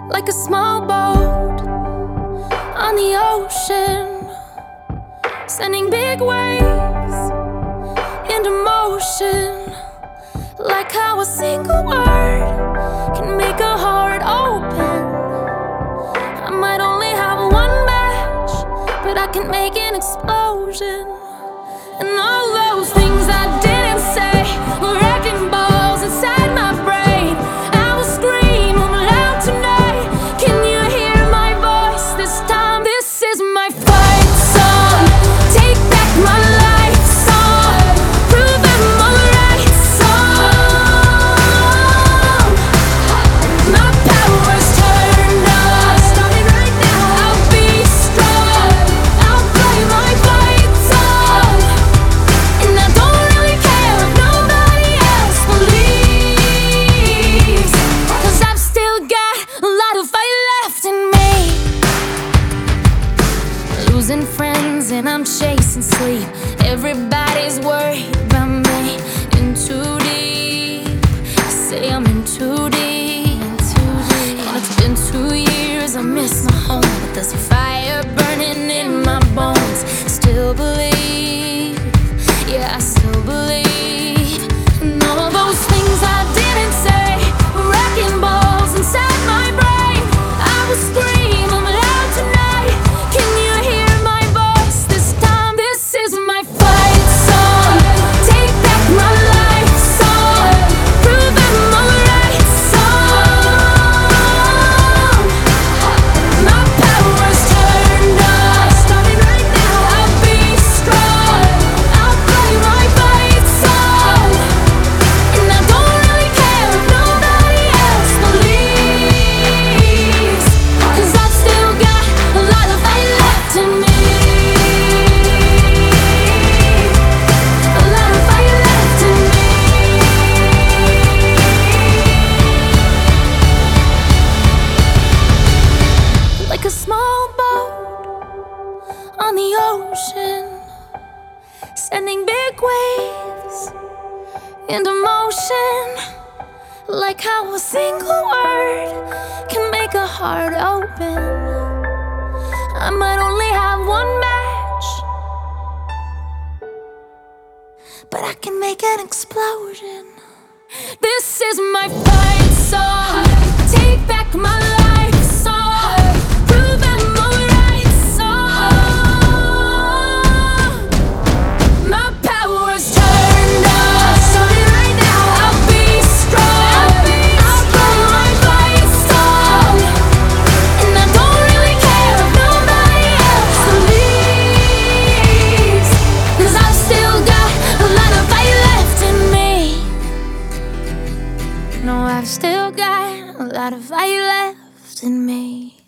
like a small boat on the ocean, sending big waves into motion, like how a single word can make a heart open. I might only have one match, but I can make an explosion. And all those things I didn't say were wrecking balls inside my brain. I will scream loud tonight. Can you hear my voice this time? This is my fight song. Take back my life song. Prove I'm alright song. My power's turned on. Starting right now. I'll be strong. I'll play my fight song. And I don't really care if nobody else believes, 'cause I've still got a lot of fight left in me. Losing friends and I'm chasing sleep. Everybody's worried about me. In too deep. I say I'm in too deep. And it's been 2 years, I miss my home, but there's a fire burning in my bones. Still believe, yeah, I still believe. And all those things I didn't say were wrecking balls inside my brain. I will scream loud tonight. Can you hear my voice this time? This is my fight song. Take back my life song. Prove I'm alright song. My power's turned on. Starting right now. I'll be strong. I'll play my fight song. And I don't really care if nobody else believes, 'cause I've still got a lot of fight left in me. A lot of fight left in me. Like a small boat on the ocean, sending big waves into motion, like how a single word can make a heart open. I might only have one match, but I can make an explosion. This is my fight song. Take back my life song. Prove I'm alright song. My power's turned on. Starting right now. I'll be strong. I'll play my fight song. And I don't really care if nobody else believes, 'cause I've still got a lot of fight left in me. No, I've still got a lot of fight left in me.